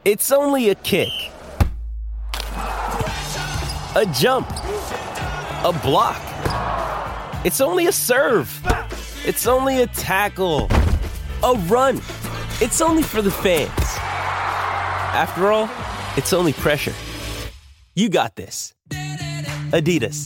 It's only a kick, a jump, a block. It's only a serve. It's only a tackle, a run. It's only for the fans. After all, it's only pressure. You got this. Adidas.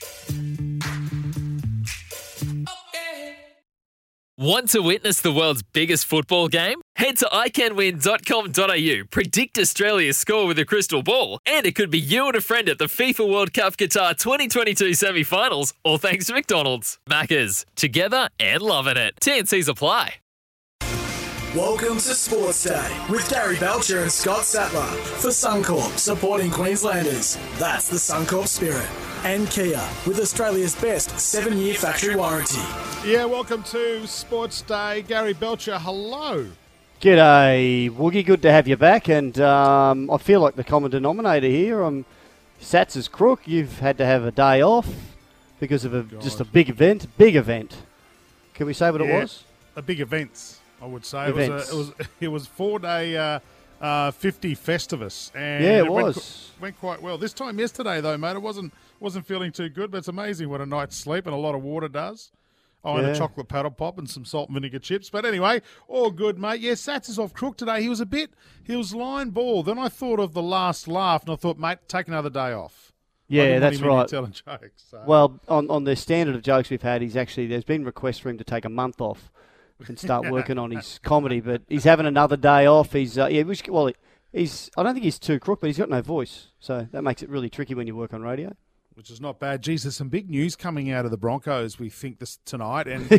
Want to witness the world's biggest football game? Head to iCanWin.com.au, predict Australia's score with a crystal ball, and it could be you and a friend at the FIFA World Cup Qatar 2022 semi-finals, all thanks to McDonald's. Maccas, together and loving it. TNCs apply. Welcome to Sports Day with Gary Belcher and Scott Sattler for Suncorp, supporting Queenslanders. That's the Suncorp spirit. And Kia, with Australia's best 7-year factory warranty. Yeah, welcome to Sports Day. Gary Belcher, hello. G'day, Woogie. Good to have you back. And I feel like the common denominator here. Sats is crook. You've had to have a day off because of just a big event. Big event. Can we say what it was? A big event, I would say. Events. It was 4-day 50 Festivus. And yeah, it went quite well. This time yesterday, though, mate, it wasn't feeling too good, but it's amazing what a night's sleep and a lot of water does. And a chocolate paddle pop and some salt and vinegar chips. But anyway, all good, mate. Yeah, Sats is off crook today. He was line ball. Then I thought of the last laugh, and I thought, mate, take another day off. Yeah, that's right. Telling jokes. So. Well, on the standard of jokes we've had, there's been requests for him to take a month off and start working on his comedy, but he's having another day off. He's I don't think he's too crook, but he's got no voice, so that makes it really tricky when you work on radio. Which is not bad. Geez, there's some big news coming out of the Broncos, we think, this tonight. And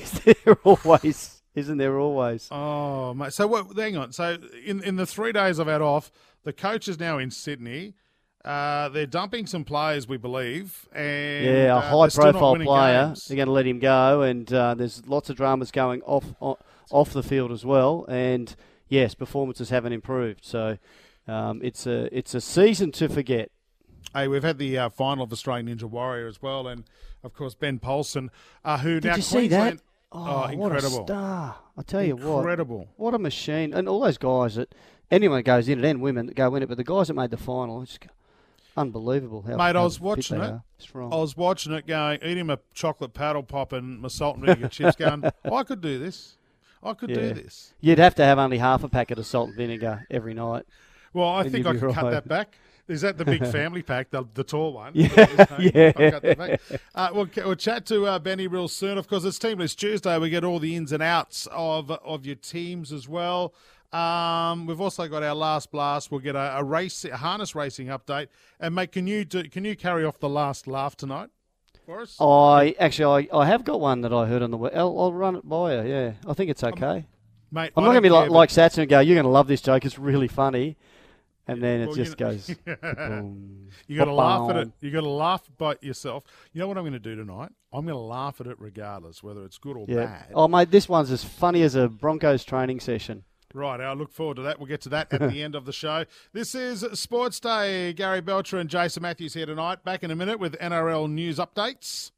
Isn't there always? Oh, mate. So, hang on. So, in the 3 days I've had off, the coach is now in Sydney. They're dumping some players, we believe. And, a high-profile player. Games. They're going to let him go, and there's lots of dramas going off the field as well. And, yes, performances haven't improved. So, it's a season to forget. Hey, we've had the final of Australian Ninja Warrior as well, and of course Ben Paulson, who Did now you see Queensland. that? Oh, what incredible! a star! I tell you what a machine! And all those guys anyone that goes in it, and women that go in it, but the guys that made the final, it's unbelievable. Mate, I was watching it. Going, eating a chocolate paddle pop and my salt and vinegar chips. Going, I could do this. I could do this. You'd have to have only half a packet of salt and vinegar every night. Well, I think I could cut that back. Is that the big family pack, the tall one? Yeah. We'll chat to Benny real soon. Of course, it's Teamless Tuesday. We get all the ins and outs of your teams as well. We've also got our last blast. We'll get a harness racing update. And mate, can you carry off the last laugh tonight for us? I have got one that I heard on the way. I'll run it by you. Yeah, I think it's okay. Mate, I'm not going to be like Sats and go, you're going to love this joke. It's really funny. And then it just goes. You got to laugh at it. You got to laugh by yourself. You know what I'm going to do tonight? I'm going to laugh at it regardless, whether it's good or bad. Oh, mate, this one's as funny as a Broncos training session. Right, I look forward to that. We'll get to that at the end of the show. This is Sports Day. Gary Belcher and Jason Matthews here tonight. Back in a minute with NRL news updates.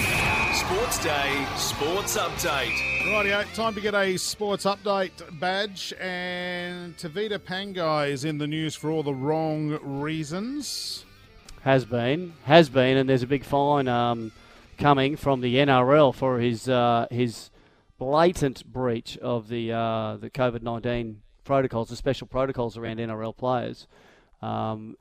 Sports Day, Sports Update. Rightio, time to get a Sports Update badge. And Tevita Pangai is in the news for all the wrong reasons. Has been, and there's a big fine coming from the NRL for his blatant breach of the COVID-19 protocols, the special protocols around NRL players. And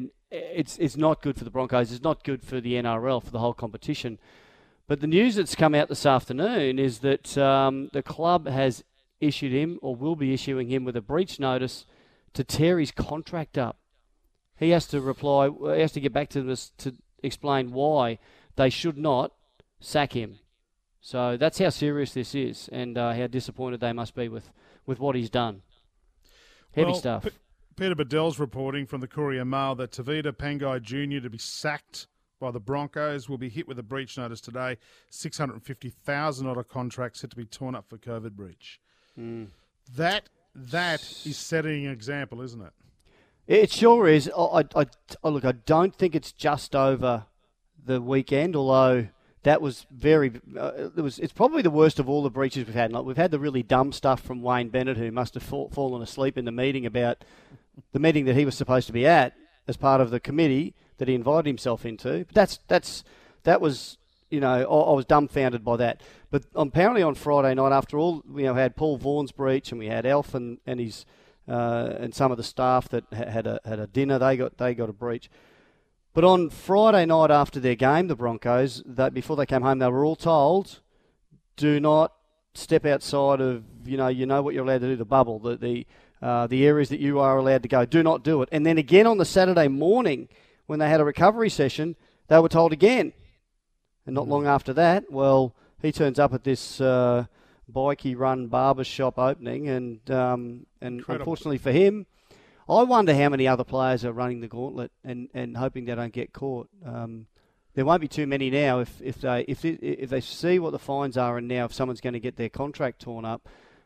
it's not good for the Broncos. It's not good for the NRL, for the whole competition. But the news that's come out this afternoon is that the club has issued him, or will be issuing him, with a breach notice to tear his contract up. He has to reply. He has to get back to this to explain why they should not sack him. So that's how serious this is, and how disappointed they must be with what he's done. Heavy stuff. Peter Bedell's reporting from the Courier Mail that Tevita Pangai Jr. to be sacked by the Broncos will be hit with a breach notice today. $650,000 contract set to be torn up for COVID breach. That is setting an example, isn't it? It sure is. Look, I don't think it's just over the weekend, although that was it's probably the worst of all the breaches we've had. Like, we've had the really dumb stuff from Wayne Bennett, who must have fallen asleep in the meeting about the meeting that he was supposed to be at as part of the committee that he invited himself into. But that was, I was dumbfounded by that. But apparently on Friday night, after all, we had Paul Vaughan's breach, and we had Alf and his and some of the staff that had a dinner. They got a breach. But on Friday night after their game, the Broncos, before they came home, they were all told, do not step outside of, you know what you're allowed to do, the bubble, the areas that you are allowed to go. Do not do it. And then again on the Saturday morning, when they had a recovery session, they were told again. And not long after that, well, he turns up at this Bikey Run barber shop opening, and unfortunately for him, I wonder how many other players are running the gauntlet and hoping they don't get caught. There won't be too many now if they see what the fines are, and now if someone's going to get their contract torn up.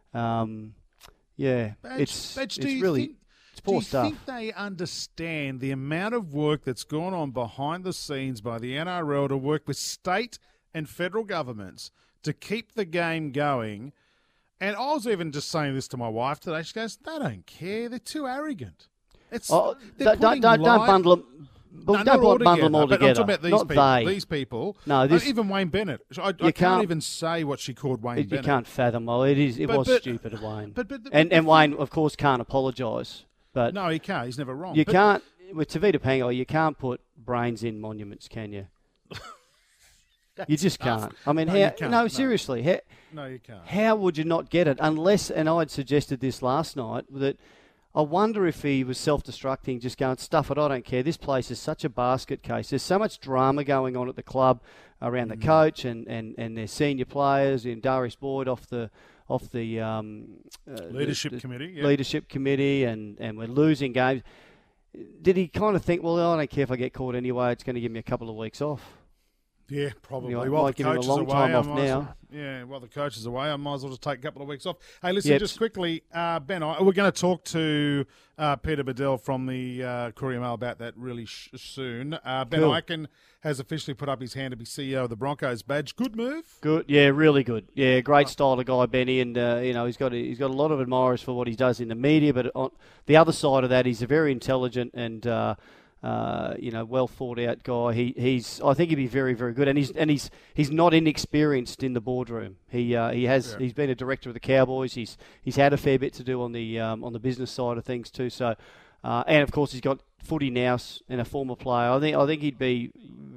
It's poor stuff. Do you think they understand the amount of work that's gone on behind the scenes by the NRL to work with state and federal governments to keep the game going? And I was even just saying this to my wife today. She goes, "They don't care. They're too arrogant." Don't bundle them. Don't bundle them all together. I'm talking about these people. No, even Wayne Bennett. I can't even say what she called Wayne Bennett. You can't fathom. Well, it was stupid of Wayne. And Wayne, of course, can't apologise. But no, he can't. He's never wrong. You can't with Tavita Pangai. You can't put brains in monuments, can you? You just can't. I mean, seriously. No, you can't. How would you not get it? Unless, and I'd suggested this last night, that I wonder if he was self-destructing, just going, stuff it, I don't care. This place is such a basket case. There's so much drama going on at the club around the coach and their senior players, and Darius Boyd off the leadership committee. Yeah. Leadership committee, and we're losing games. Did he kind of think, well, I don't care if I get caught anyway, it's going to give me a couple of weeks off? Yeah, probably. While the coach is away, while the coach is away, I might as well just take a couple of weeks off. Hey, listen, just quickly, Ben, we're going to talk to Peter Badel from the Courier Mail about that really soon. Ben Ikin has officially put up his hand to be CEO of the Broncos badge. Good move? Good, yeah, really good. Yeah, great style of guy, Benny, and he's got a lot of admirers for what he does in the media. But on the other side of that, he's a very intelligent and well thought out guy. I think he'd be very, very good, and he's not inexperienced in the boardroom. He's been a director of the Cowboys. He's had a fair bit to do on the business side of things too. So, and of course he's got footy nous and a former player. I think he'd be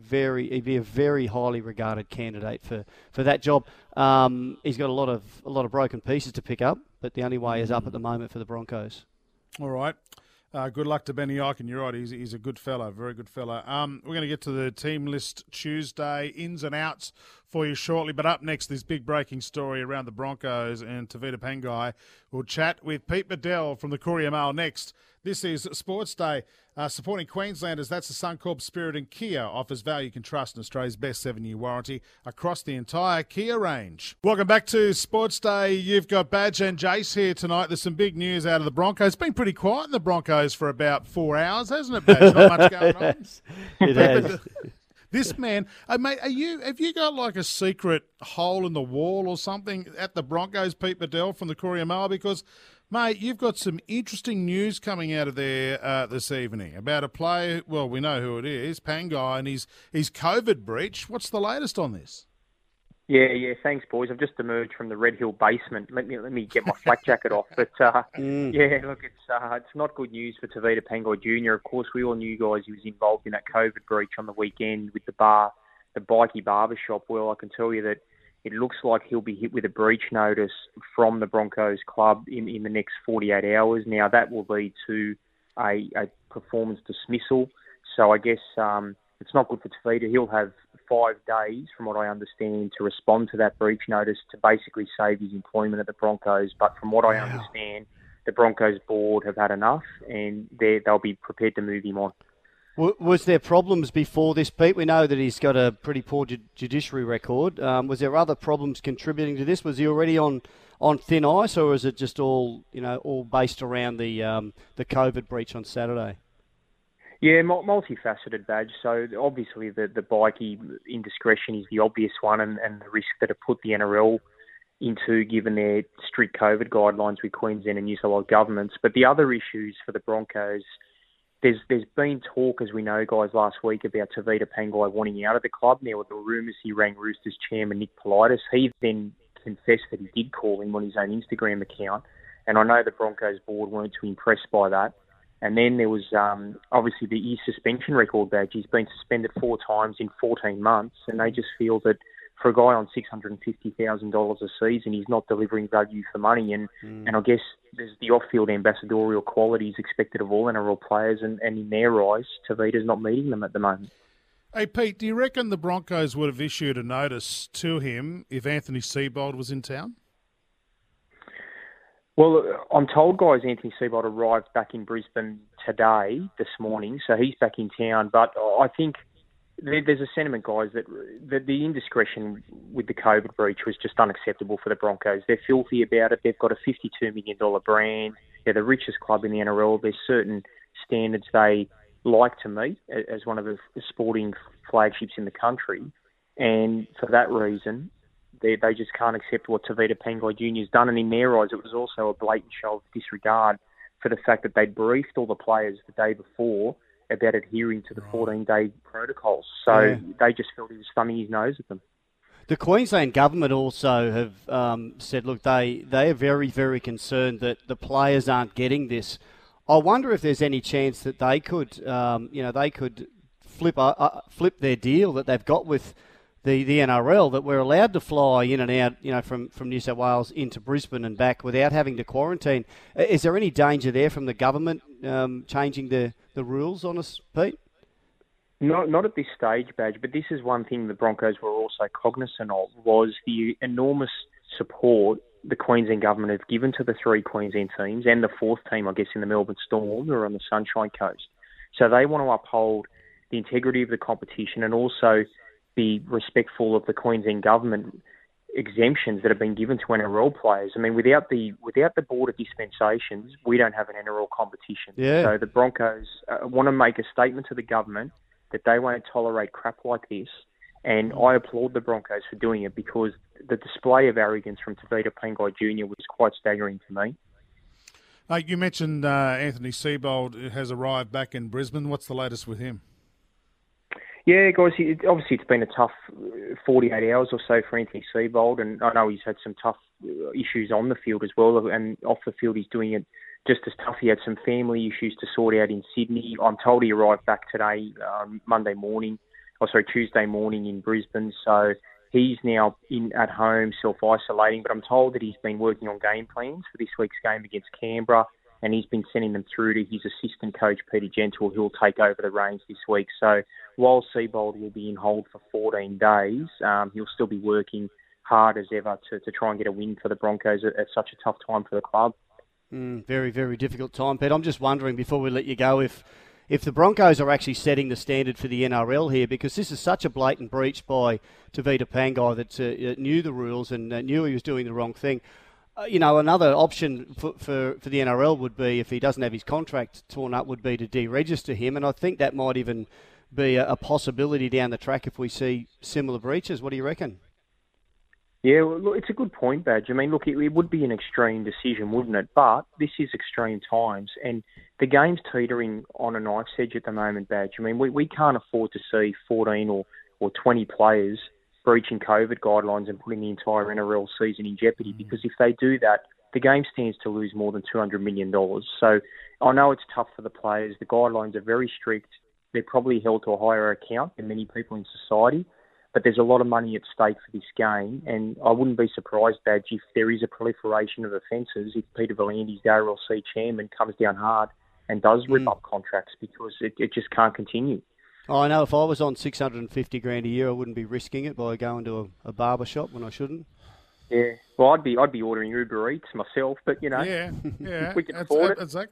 a very highly regarded candidate for that job. He's got a lot of broken pieces to pick up, but the only way is up at the moment for the Broncos. All right. Good luck to Benny Ikin. You're right. He's a good fellow, very good fellow. We're going to get to the team list Tuesday, ins and outs for you shortly. But up next, this big breaking story around the Broncos and Tavita Pangai. We'll chat with Pete Badel from the Courier Mail next. This is Sports Day. Supporting Queenslanders, that's the Suncorp Spirit, and Kia offers value you can trust in Australia's best 7-year warranty across the entire Kia range. Welcome back to Sports Day. You've got Badge and Jace here tonight. There's some big news out of the Broncos. It's been pretty quiet in the Broncos for about 4 hours, hasn't it, Badge? Not much going on. It has. This man, mate, have you got like a secret hole in the wall or something at the Broncos, Pete Badel from the Courier Mail? Because, mate, you've got some interesting news coming out of there this evening about a player. Well, we know who it is, Pangai, and his COVID breach. What's the latest on this? Yeah. Thanks, boys. I've just emerged from the Red Hill basement. Let me get my flak jacket off. But look, it's not good news for Tavita Pangai Jr. Of course, we all knew, guys, he was involved in that COVID breach on the weekend with the Bikey barber shop. Well, I can tell you that it looks like he'll be hit with a breach notice from the Broncos club in the next 48 hours. Now, that will lead to a performance dismissal. So I guess it's not good for Tavita. He'll have 5 days, from what I understand, to respond to that breach notice to basically save his employment at the Broncos. But from what I understand, the Broncos board have had enough, and they'll be prepared to move him on. Was there problems before this, Pete? We know that he's got a pretty poor judiciary record. Was there other problems contributing to this? Was he already on thin ice, or is it just all based around the COVID breach on Saturday? Yeah, multifaceted, Badge. So obviously the bikey indiscretion is the obvious one, and the risk that it put the NRL into, given their strict COVID guidelines with Queensland and New South Wales governments. But the other issues for the Broncos, there's been talk, as we know, guys, last week about Tavita Pangai wanting out of the club. There were the rumours he rang Roosters chairman Nick Politis. He then confessed that he did call him on his own Instagram account, and I know the Broncos board weren't too impressed by that. And then there was obviously his suspension record, Badge. He's been suspended 4 times in 14 months, and they just feel that for a guy on $650,000 a season, he's not delivering value for money. And I guess there's the off-field ambassadorial qualities expected of all NRL players, and in their eyes, Tavita's not meeting them at the moment. Hey, Pete, do you reckon the Broncos would have issued a notice to him if Anthony Seibold was in town? Well, I'm told, guys, Anthony Seibold arrived back in Brisbane this morning, so he's back in town. But I think there's a sentiment, guys, that the indiscretion with the COVID breach was just unacceptable for the Broncos. They're filthy about it. They've got a $52 million brand. They're the richest club in the NRL. There's certain standards they like to meet as one of the sporting flagships in the country. And for that reason, they just can't accept what Tavita Pangai Jr. has done. And in their eyes, it was also a blatant show of disregard for the fact that they'd briefed all the players the day before about adhering to the 14-day protocols. So they just felt he was thumbing his nose at them. The Queensland government also have said, look, they are very, very concerned that the players aren't getting this. I wonder if there's any chance that they could, they could flip their deal that they've got with the NRL, that we're allowed to fly in and out, from New South Wales into Brisbane and back without having to quarantine. Is there any danger there from the government changing the rules on us, Pete? Not at this stage, Badge, but this is one thing the Broncos were also cognizant of, was the enormous support the Queensland government have given to the 3 Queensland teams and the 4th team, I guess, in the Melbourne Storm, who are on the Sunshine Coast. So they want to uphold the integrity of the competition and also be respectful of the Queensland government exemptions that have been given to NRL players. I mean, without the border dispensations, we don't have an NRL competition. Yeah. So the Broncos want to make a statement to the government that they won't tolerate crap like this. And I applaud the Broncos for doing it, because the display of arrogance from Tavita Pangai Jr. was quite staggering to me. You mentioned Anthony Seibold has arrived back in Brisbane. What's the latest with him? Yeah, guys, obviously it's been a tough 48 hours or so for Anthony Seibold, and I know he's had some tough issues on the field as well, and off the field he's doing it just as tough. He had some family issues to sort out in Sydney. I'm told he arrived back today, Tuesday morning in Brisbane, so he's now at home self-isolating, but I'm told that he's been working on game plans for this week's game against Canberra, and he's been sending them through to his assistant coach, Peter Gentle, who will take over the reins this week. So while Seibold will be in hold for 14 days, he'll still be working hard as ever to try and get a win for the Broncos at such a tough time for the club. Very, very difficult time, Pete. I'm just wondering, before we let you go, if the Broncos are actually setting the standard for the NRL here, because this is such a blatant breach by Tavita Pangai that knew the rules and knew he was doing the wrong thing. Another option for the NRL would be, if he doesn't have his contract torn up, would be to deregister him. And I think that might even be a possibility down the track if we see similar breaches. What do you reckon? Yeah, well, look, it's a good point, Badge. I mean, look, it would be an extreme decision, wouldn't it? But this is extreme times, and the game's teetering on a knife's edge at the moment, Badge. I mean, we can't afford to see 14 or 20 players breaching COVID guidelines and putting the entire NRL season in jeopardy, because if they do that, the game stands to lose more than $200 million. So I know it's tough for the players. The guidelines are very strict. They're probably held to a higher account than many people in society, but there's a lot of money at stake for this game, and I wouldn't be surprised, Badge, if there is a proliferation of offences, if Peter V'landys, the ARLC chairman, comes down hard and does rip up contracts, because it just can't continue. I know if I was on $650,000 a year, I wouldn't be risking it by going to a barber shop when I shouldn't. Yeah, well, I'd be ordering Uber Eats myself, but yeah, if we can afford it. Exactly.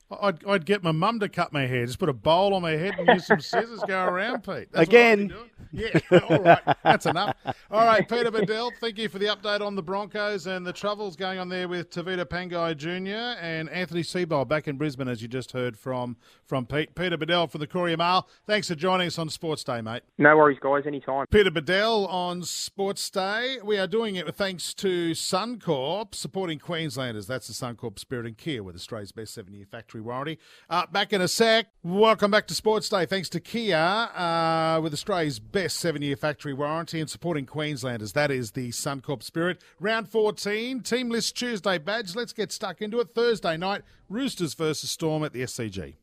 I'd get my mum to cut my hair. Just put a bowl on my head and use some scissors, go around, Pete. That's Again. Yeah, all right. That's enough. All right, Peter Bedell, thank you for the update on the Broncos and the troubles going on there with Tavita Pangai Jr. and Anthony Seibold back in Brisbane, as you just heard from Pete. Peter Bedell from the Courier Mail. Thanks for joining us on Sports Day, mate. No worries, guys. Anytime. Peter Bedell on Sports Day. We are doing it thanks to Suncorp, supporting Queenslanders. That's the Suncorp Spirit and Kia with Australia's best 7-year factory warranty. Back in a sec. Welcome back to Sports Day. Thanks to Kia with Australia's best 7-year factory warranty and supporting Queenslanders. That is the Suncorp Spirit. Round 14, Team List Tuesday badge. Let's get stuck into it. Thursday night, Roosters versus Storm at the SCG.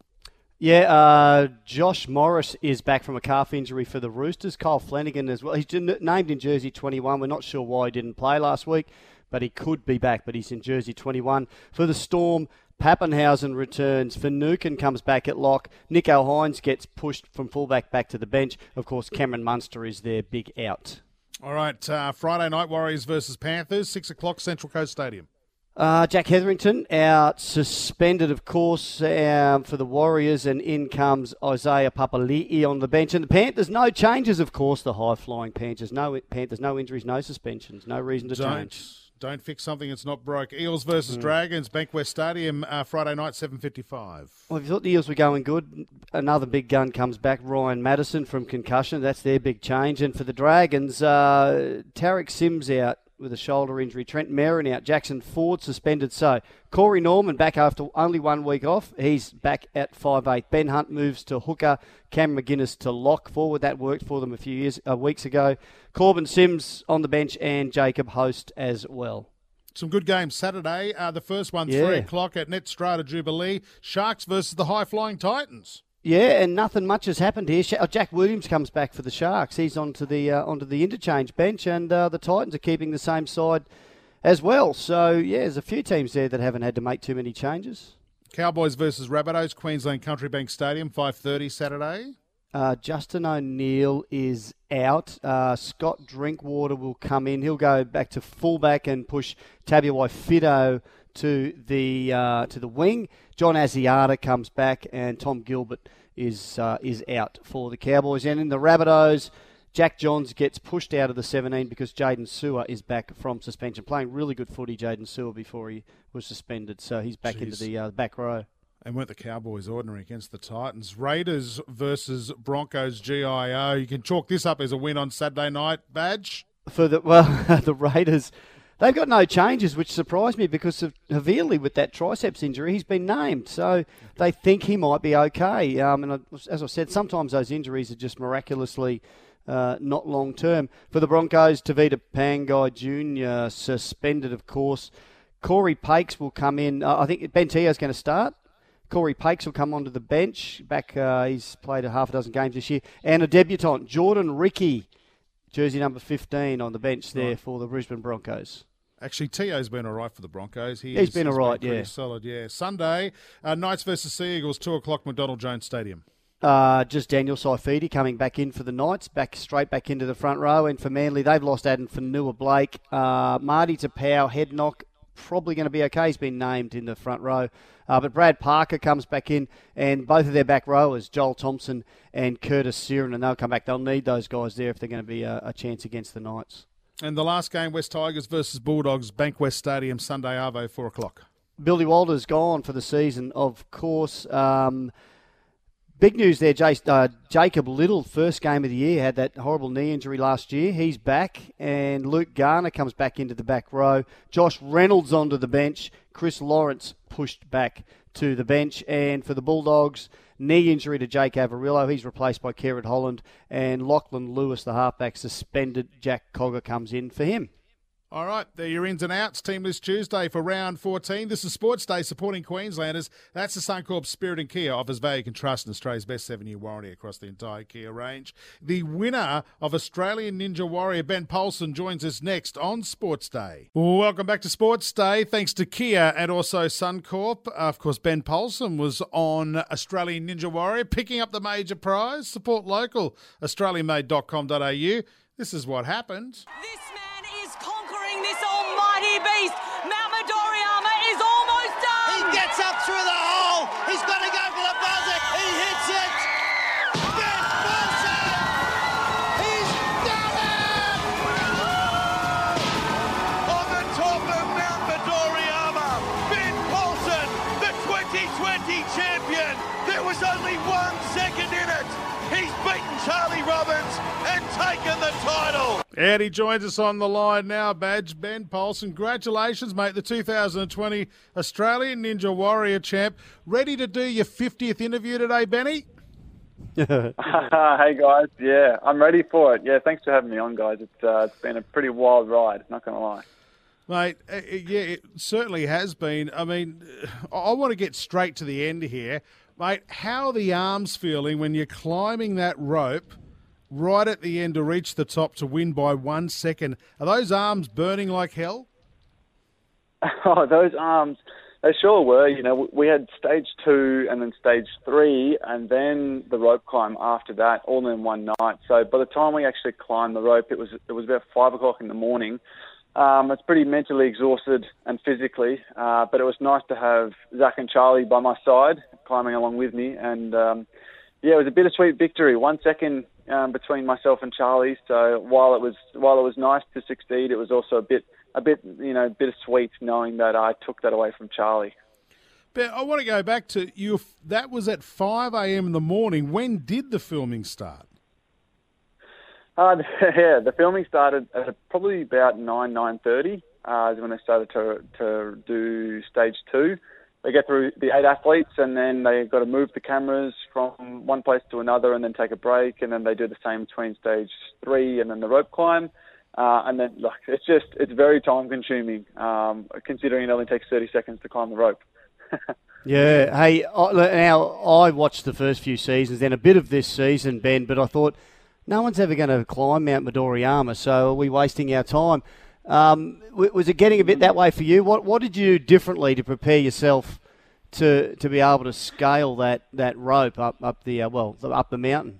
Yeah, Josh Morris is back from a calf injury for the Roosters. Kyle Flanagan as well. He's named in jersey 21. We're not sure why he didn't play last week, but he could be back, but he's in jersey 21. For the Storm, Pappenhausen returns. Finucane comes back at lock. Nico Hines gets pushed from fullback back to the bench. Of course, Cameron Munster is their big out. All right, Friday night, Warriors versus Panthers, 6 o'clock, Central Coast Stadium. Jack Hetherington out suspended, of course, for the Warriors, and in comes Isaiah Papali'i on the bench. And the Panthers, no changes, of course, the high-flying Panthers. No injuries, no suspensions, no reason to change. Don't fix something that's not broke. Eels versus Dragons, Bankwest Stadium, Friday night, 7:55. Well, if you thought the Eels were going good, another big gun comes back, Ryan Madison from concussion. That's their big change. And for the Dragons, Tarek Sims out with a shoulder injury. Trent Merrin out. Jackson Ford suspended. So Corey Norman back after only 1 week off. He's back at 5'8". Ben Hunt moves to hooker. Cam McGuinness to lock forward. That worked for them a few weeks ago. Corbin Sims on the bench and Jacob Host as well. Some good games Saturday. The first one, 3 o'clock at Netstrata Jubilee. Sharks versus the high-flying Titans. Yeah, and nothing much has happened here. Jack Williams comes back for the Sharks. He's onto the interchange bench, and the Titans are keeping the same side as well. So, yeah, there's a few teams there that haven't had to make too many changes. Cowboys versus Rabbitohs, Queensland Country Bank Stadium, 5:30 Saturday. Justin O'Neill is out. Scott Drinkwater will come in. He'll go back to fullback and push Tabuai Fido to the wing. John Asiata comes back, and Tom Gilbert is out for the Cowboys. And in the Rabbitohs, Jack Johns gets pushed out of the 17 because Jaden Sewer is back from suspension. Playing really good footy, Jaden Sewer, before he was suspended. So he's back into the back row. And weren't the Cowboys ordinary against the Titans? Raiders versus Broncos GIO. You can chalk this up as a win on Saturday night, Badge? The Raiders, they've got no changes, which surprised me because of Havili with that triceps injury. He's been named, so they think he might be okay. And as I said, sometimes those injuries are just miraculously not long-term. For the Broncos, Tavita Pangai Jr. suspended, of course. Corey Pakes will come in. I think Ben Teo's going to start. Corey Pakes will come onto the bench. He's played a half a dozen games this year. And a debutant, Jordan Ricky, jersey number 15 on the bench there for the Brisbane Broncos. Actually, Teo's been all right for the Broncos. He's been all right, pretty solid, yeah. Sunday, Knights versus Sea Eagles, 2 o'clock, McDonald Jones Stadium. Just Daniel Saifidi coming back in for the Knights, straight back into the front row. And for Manly, they've lost Adam Fanua-Blake. Marty Tapau, head knock, probably going to be okay. He's been named in the front row. But Brad Parker comes back in, and both of their back rowers, Joel Thompson and Curtis Siren, and they'll come back. They'll need those guys there if they're going to be a chance against the Knights. And the last game, West Tigers versus Bulldogs, Bankwest Stadium, Sunday, Arvo, 4 o'clock. Billy Walters gone for the season, of course. Big news there, Jacob Little, first game of the year, had that horrible knee injury last year. He's back, and Luke Garner comes back into the back row. Josh Reynolds onto the bench. Chris Lawrence pushed back to the bench. And for the Bulldogs, knee injury to Jake Avarillo. He's replaced by Kerrod Holland. And Lachlan Lewis, the halfback, suspended. Jack Cogger comes in for him. All right, there are your ins and outs. Team List Tuesday for round 14. This is Sports Day supporting Queenslanders. That's the Suncorp Spirit and Kia. Offers value you can trust in Australia's best 7-year warranty across the entire Kia range. The winner of Australian Ninja Warrior, Ben Polson, joins us next on Sports Day. Welcome back to Sports Day. Thanks to Kia and also Suncorp. Of course, Ben Polson was on Australian Ninja Warrior, picking up the major prize. Support local, australianmade.com.au. This is what happened. This man is conquering this almighty beast. Mount Midoriyama is almost done. He gets up through the hole. He's champion. There was only 1 second in it. He's beaten Charlie Robbins and taken the title. And he joins us on the line now, Badge. Ben Poulsen, congratulations, mate, the 2020 Australian Ninja Warrior champ. Ready to do your 50th interview today, Benny? Hey, guys. Yeah, I'm ready for it. Yeah, thanks for having me on, guys. It's been a pretty wild ride, not going to lie. Mate, yeah, it certainly has been. I mean, I want to get straight to the end here. Mate, how are the arms feeling when you're climbing that rope right at the end to reach the top to win by 1 second? Are those arms burning like hell? Oh, those arms, they sure were. You know, we had stage 2 and then stage 3 and then the rope climb after that, all in one night. So by the time we actually climbed the rope, it was about 5 o'clock in the morning. It's pretty mentally exhausted and physically, but it was nice to have Zach and Charlie by my side, climbing along with me. And yeah, it was a bittersweet victory. 1 second between myself and Charlie. So while it was nice to succeed, it was also a bit bittersweet knowing that I took that away from Charlie. But I want to go back to you. That was at 5 a.m. in the morning. When did the filming start? Yeah, the filming started at probably about 9:30 is when they started to do stage 2. They get through the 8 athletes and then they got to move the cameras from one place to another and then take a break, and then they do the same between stage 3 and then the rope climb. And then it's very time consuming, considering it only takes 30 seconds to climb the rope. Yeah. Hey, now I watched the first few seasons, then a bit of this season, Ben, but I thought, no one's ever going to climb Mount Midoriyama, so are we wasting our time? Was it getting a bit that way for you? What did you do differently to prepare yourself to be able to scale that rope up the mountain?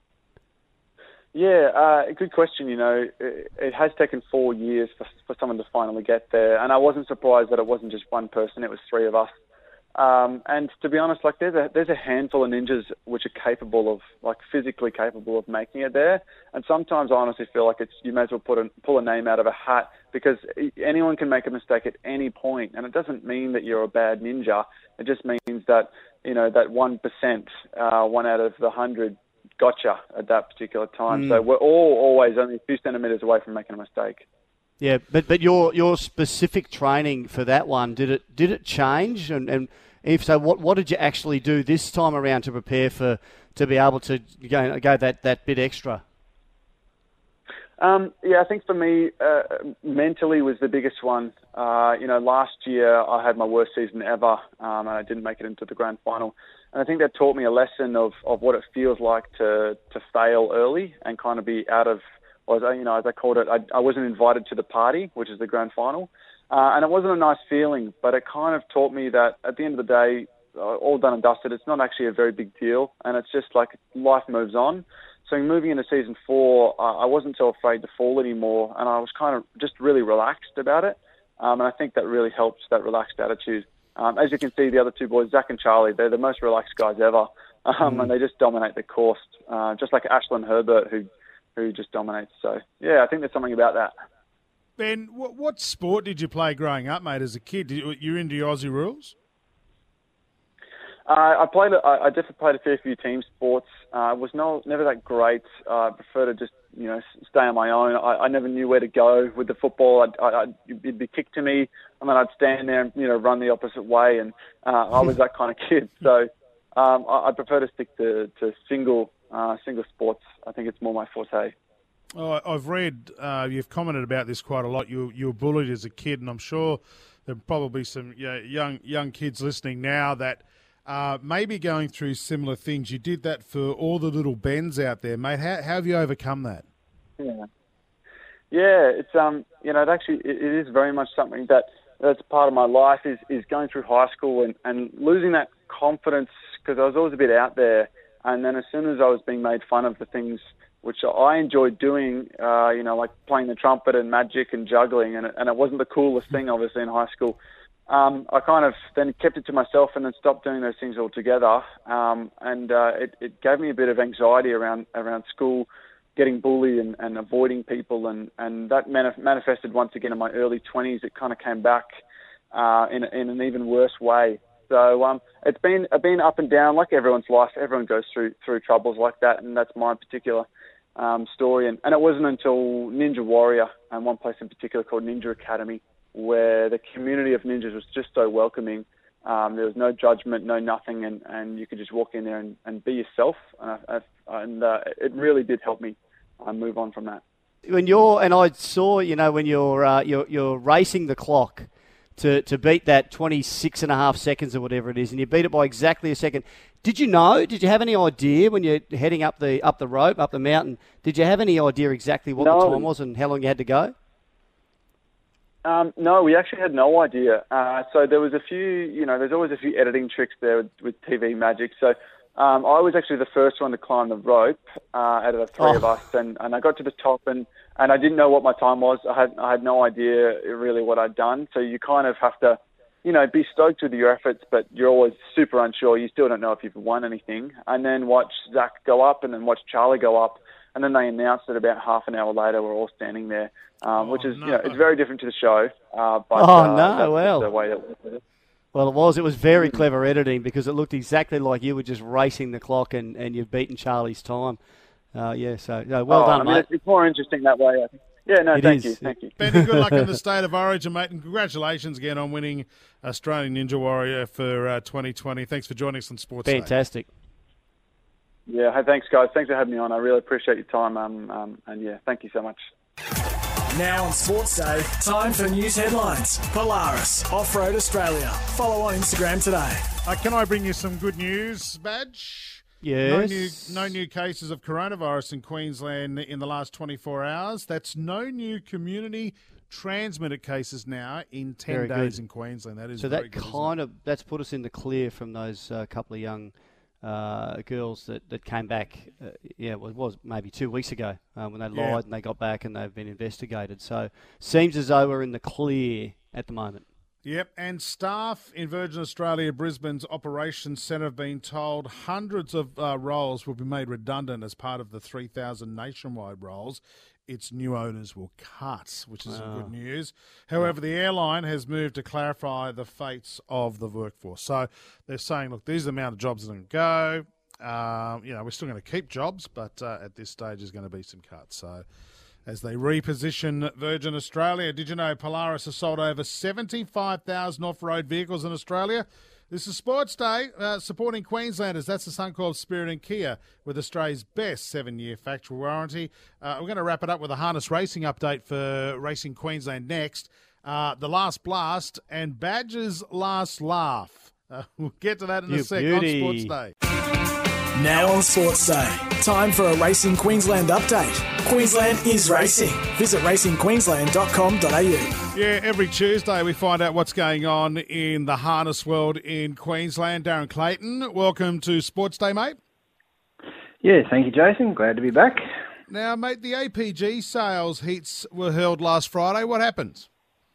Yeah, good question. You know, it has taken 4 years for someone to finally get there, and I wasn't surprised that it wasn't just one person; it was 3 of us. And to be honest, like there's a handful of ninjas which are capable of, like, physically capable of making it there. And sometimes I honestly feel like you may as well pull a name out of a hat, because anyone can make a mistake at any point, and it doesn't mean that you're a bad ninja. It just means that, you know, that 1%, 1 out of the 100, gotcha at that particular time. So we're all always only a few centimeters away from making a mistake. Yeah, but your specific training for that one, did it change? And if so, what did you actually do this time around to prepare to be able to go that bit extra? Yeah, I think for me, mentally was the biggest one. Last year I had my worst season ever, and I didn't make it into the grand final. And I think that taught me a lesson of what it feels like to fail early and kind of be out of, as I called it, I wasn't invited to the party, which is the grand final. And it wasn't a nice feeling, but it kind of taught me that at the end of the day, all done and dusted, it's not actually a very big deal. And it's just like life moves on. So moving into season 4, I wasn't so afraid to fall anymore. And I was kind of just really relaxed about it. And I think that really helps, that relaxed attitude. As you can see, the other 2 boys, Zach and Charlie, they're the most relaxed guys ever. And they just dominate the course, just like Ashlyn Herbert, who just dominates. So, yeah, I think there's something about that. Ben, what sport did you play growing up, mate, as a kid? You into your Aussie rules? I definitely played a fair few team sports. I was never that great. I prefer to just, stay on my own. I never knew where to go with the football. It'd be kicked to me, and then I'd stand there and, run the opposite way. And I was that kind of kid. So I prefer to stick to single sports. I think it's more my forte. Oh, I've read, you've commented about this quite a lot. You were bullied as a kid, and I'm sure there are probably some young kids listening now that maybe going through similar things. You did that for all the little Bens out there, mate. How have you overcome that? Yeah, it's it is very much something that's part of my life is going through high school and losing that confidence, because I was always a bit out there, and then as soon as I was being made fun of for things which I enjoyed doing, like playing the trumpet and magic and juggling, and it wasn't the coolest thing, obviously, in high school. I kind of then kept it to myself and then stopped doing those things altogether. It gave me a bit of anxiety around school, getting bullied and avoiding people, and that manifested once again in my early 20s. It kind of came back in an even worse way. So it's been up and down like everyone's life. Everyone goes through troubles like that, and that's my particular story. And it wasn't until Ninja Warrior, and one place in particular called Ninja Academy, where the community of ninjas was just so welcoming. There was no judgment, no nothing, and you could just walk in there and be yourself. And it really did help me move on from that. I saw, when you're racing the clock to beat that 26.5 seconds or whatever it is, and you beat it by exactly a second. Did you have any idea when you're heading up the rope, up the mountain, did you have any idea exactly what the time was and how long you had to go? No, we actually had no idea. So there was a few, there's always a few editing tricks there with TV magic. So I was actually the first one to climb the rope out of the three of us, and I got to the top, and I didn't know what my time was. I had no idea really what I'd done. So you kind of have to, be stoked with your efforts, but you're always super unsure. You still don't know if you've won anything. And then watch Zach go up, and then watch Charlie go up. And then they announced it about half an hour later. We're all standing there, which is, it's very different to the show. That's the way that was. Well, it was very clever editing because it looked exactly like you were just racing the clock and you've beaten Charlie's time. Well done, mate. It's more interesting that way, I think. Yeah, no, thank you. Benny, good luck in the State of Origin, mate, and congratulations again on winning Australian Ninja Warrior for 2020. Thanks for joining us on Sports Day. Fantastic. Yeah, hey, thanks, guys. Thanks for having me on. I really appreciate your time, and yeah, thank you so much. Now on Sports Day, time for news headlines. Polaris, Off-Road Australia. Follow on Instagram today. Can I bring you some good news, Badge? Yes. No new cases of coronavirus in Queensland in the last 24 hours. That's no new community transmitted cases now in 10 days in Queensland. That is so very good. That's put us in the clear from those couple of young girls that came back. It was maybe 2 weeks ago when they lied and they got back and they've been investigated. So seems as though we're in the clear at the moment. Yep, and staff in Virgin Australia Brisbane's operations centre have been told hundreds of roles will be made redundant as part of the 3,000 nationwide roles its new owners will cut, which is some good news. However, the airline has moved to clarify the fates of the workforce. So they're saying, look, these are the amount of jobs that are going to go. We're still going to keep jobs, but at this stage there's going to be some cuts. So as they reposition Virgin Australia, did you know Polaris has sold over 75,000 off-road vehicles in Australia? This is Sports Day, supporting Queenslanders. That's the Suncorp Spirit and Kia with Australia's best 7-year factory warranty. We're going to wrap it up with a harness racing update for Racing Queensland next. The last blast and Badger's last laugh. We'll get to that in a sec on Sports Day. Now on Sports Day, time for a Racing Queensland update. Queensland is racing. Visit racingqueensland.com.au. Yeah, every Tuesday we find out what's going on in the harness world in Queensland. Darren Clayton, welcome to Sports Day, mate. Yeah, thank you, Jason. Glad to be back. Now, mate, the APG sales heats were held last Friday. What happened?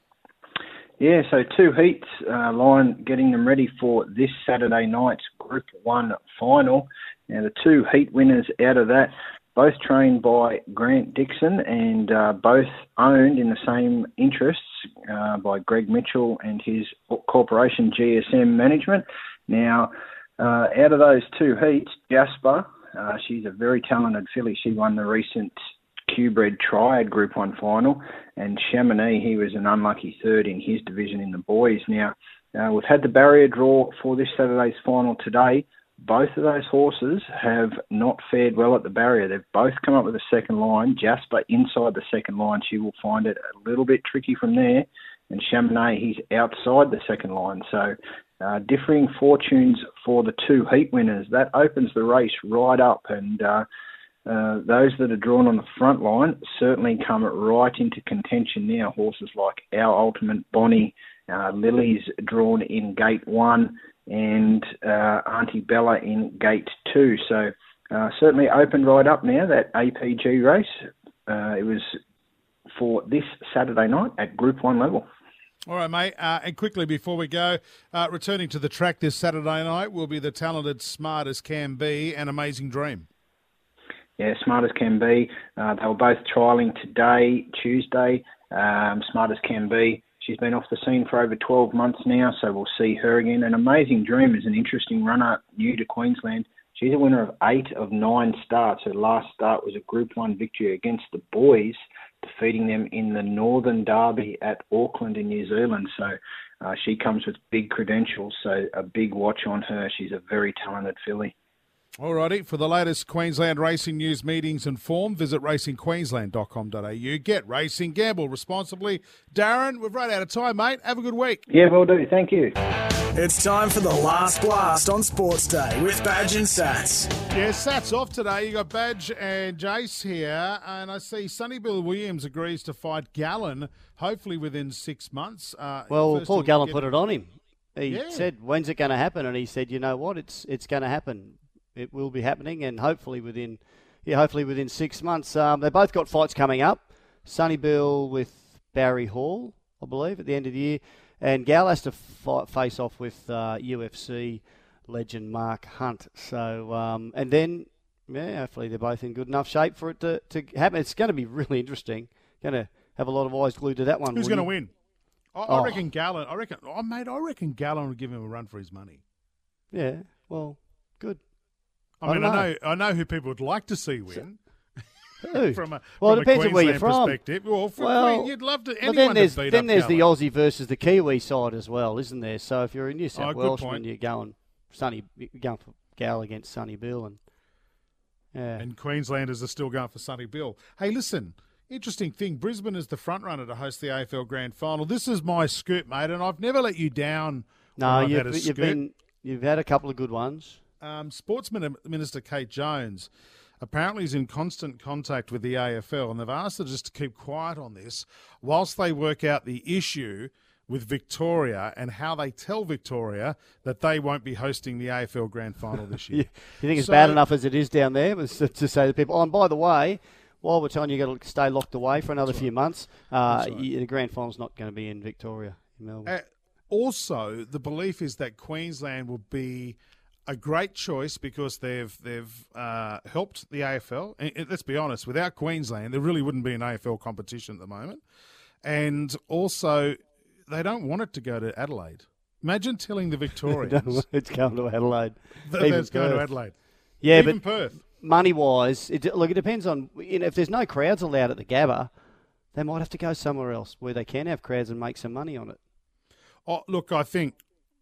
Yeah, so 2 heats, line getting them ready for this Saturday night's Group 1 final. Now, the 2 heat winners out of that, both trained by Grant Dixon and both owned in the same interests by Greg Mitchell and his corporation, GSM Management. Now, out of those 2 heats, Jasper, she's a very talented filly. She won the recent Q-Bred Triad Group 1 final, and Chamonix, he was an unlucky third in his division in the boys. Now, we've had the barrier draw for this Saturday's final today. Both of those horses have not fared well at the barrier. They've both come up with a second line. Jasper inside the second line, she will find it a little bit tricky from there. And Chamonix, he's outside the second line. So differing fortunes for the 2 heat winners. That opens the race right up, and those that are drawn on the front line certainly come right into contention now. Horses like Our Ultimate Bonnie, Lily's drawn in Gate 1, and Auntie Bella in Gate 2. So certainly opened right up now, that APG race. It was for this Saturday night at Group 1 level. All right, mate. And quickly before we go, returning to the track this Saturday night will be the talented Smart As Can Be and Amazing Dream. Yeah, Smart As Can Be. They were both trialling today, Tuesday. Smart As Can Be, She's been off the scene for over 12 months now, so we'll see her again. An Amazing Dream is an interesting runner, new to Queensland. She's a winner of 8 of 9 starts. Her last start was a Group 1 victory against the boys, defeating them in the Northern Derby at Auckland in New Zealand. So she comes with big credentials, so a big watch on her. She's a very talented filly. Alrighty, for the latest Queensland racing news, meetings and form, visit racingqueensland.com.au. Get racing, gamble responsibly. Darren, we've run out of time, mate. Have a good week. Yeah, will do. Thank you. It's time for the last blast on Sports Day with Badge and Sats. Yeah, Sats off today. You got Badge and Jace here, and I see Sonny Bill Williams agrees to fight Gallen, hopefully within 6 months. Paul Gallen put it on him. He said, "When's it going to happen?" And he said, "You know what? It's going to happen. It will be happening, and hopefully within 6 months." They both got fights coming up. Sonny Bill with Barry Hall, I believe, at the end of the year, and Gal has to face off with UFC legend Mark Hunt. So, and then, hopefully they're both in good enough shape for it to happen. It's going to be really interesting. Going to have a lot of eyes glued to that one. Who's going to win? I reckon Gallen. I reckon Gallen would give him a run for his money. Yeah. Well, good. I know who people would like to see win. Who? from a it depends on where you're from. Perspective. Well, you'd love to. But then there's the Aussie versus the Kiwi side as well, isn't there? So if you're a New South Welshman, you're going for Gal against Sonny Bill, and Queenslanders are still going for Sonny Bill. Hey, listen. Interesting thing, Brisbane is the front runner to host the AFL Grand Final. This is my scoop, mate, and I've never let you down. No, you've had a couple of good ones. Sports Minister Kate Jones apparently is in constant contact with the AFL, and they've asked her just to keep quiet on this whilst they work out the issue with Victoria and how they tell Victoria that they won't be hosting the AFL Grand Final this year. You think it's bad enough as it is down there to say to people, and by the way, while we're telling you you've got to stay locked away for another few months, the Grand Final's not going to be in Victoria, in Melbourne. Also, the belief is that Queensland will be a great choice because they've helped the AFL. And let's be honest, without Queensland, there really wouldn't be an AFL competition at the moment. And also, they don't want it to go to Adelaide. Imagine telling the Victorians it's going to Adelaide. It's going to Adelaide. Yeah, even Perth. Money-wise, it depends on, if there's no crowds allowed at the Gabba, they might have to go somewhere else where they can have crowds and make some money on it. Oh, look, I think,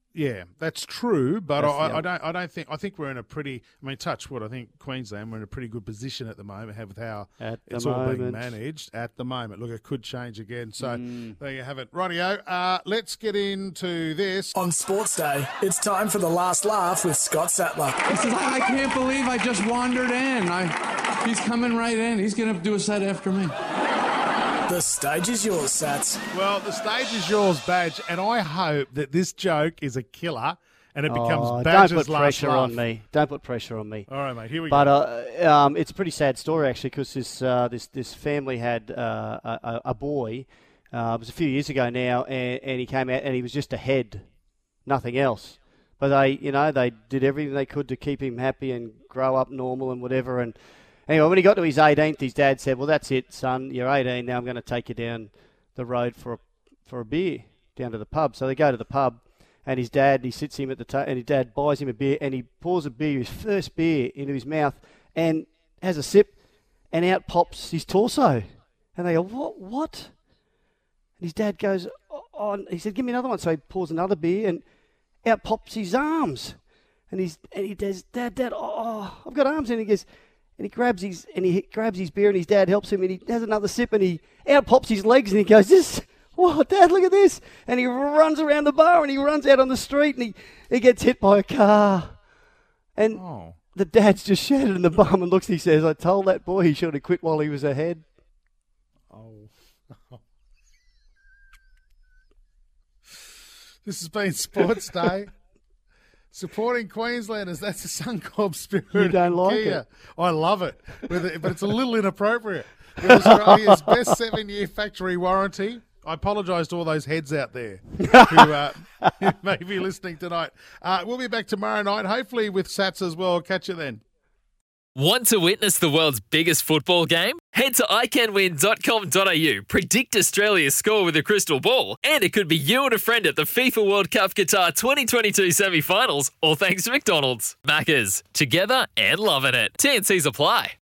that's true, but I think we're in a pretty, touch wood, I think Queensland, we're in a pretty good position at the moment with how it's all being managed at the moment. Look, it could change again, so there you have it. Rightio, let's get into this. On Sports Day, it's time for the last laugh with Scott Sattler. He says, I can't believe I just wandered in. He's coming right in. He's going to do a set after me. The stage is yours, Sats. Well, the stage is yours, Badge, and I hope that this joke is a killer and it becomes Badge's last laugh. Don't put pressure on me. All right, mate, here we go. But it's a pretty sad story, actually, because this family had a boy. It was a few years ago now, and he came out and he was just a head, nothing else. But they did everything they could to keep him happy and grow up normal and whatever, and anyway, when he got to his 18th, his dad said, well, that's it, son. You're 18. Now I'm going to take you down the road for a beer, down to the pub. So they go to the pub, and his dad, he sits him at the table, and his dad buys him a beer, and he pours a beer, his first beer, into his mouth, and has a sip, and out pops his torso. And they go, what? And his dad goes, he said, give me another one. So he pours another beer, and out pops his arms. And he does, Dad, I've got arms. And he goes... And he grabs his beer, and his dad helps him, and he has another sip, and he out pops his legs, and he goes, "What, Dad? Look at this!" And he runs around the bar, and he runs out on the street, and he gets hit by a car, and the dad's just shattered in the bum, and looks, and he says, "I told that boy he should have quit while he was ahead." Oh. This has been Sports Day. Supporting Queenslanders, that's the Suncorp spirit. You don't like it? I love it, but it's a little inappropriate. With Australia's best 7-year factory warranty. I apologise to all those heads out there who may be listening tonight. We'll be back tomorrow night, hopefully with Sats as well. Catch you then. Want to witness the world's biggest football game? Head to iCanWin.com.au, predict Australia's score with a crystal ball, and it could be you and a friend at the FIFA World Cup Qatar 2022 semi-finals, all thanks to McDonald's. Maccas, together and loving it. TNCs apply.